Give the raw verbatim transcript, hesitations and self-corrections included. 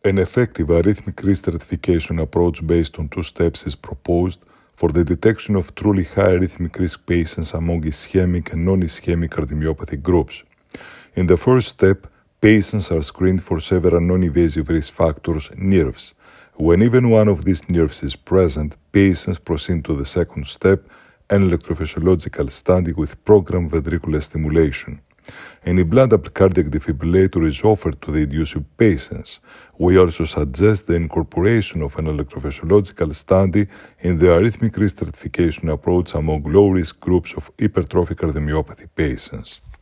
An effective arrhythmic risk stratification approach based on two steps is proposed for the detection of truly high arrhythmic risk patients among ischemic and non-ischemic cardiomyopathy groups. In the first step, patients are screened for several non-invasive risk factors, N I R Vs. When even one of these N I R Vs is present, patients proceed to the second step, an electrophysiological study with programmed ventricular stimulation. An implantable cardiac defibrillator is offered to the inducible patients. We also suggest the incorporation of an electrophysiological study in the arrhythmic risk stratification approach among low-risk groups of hypertrophic cardiomyopathy patients.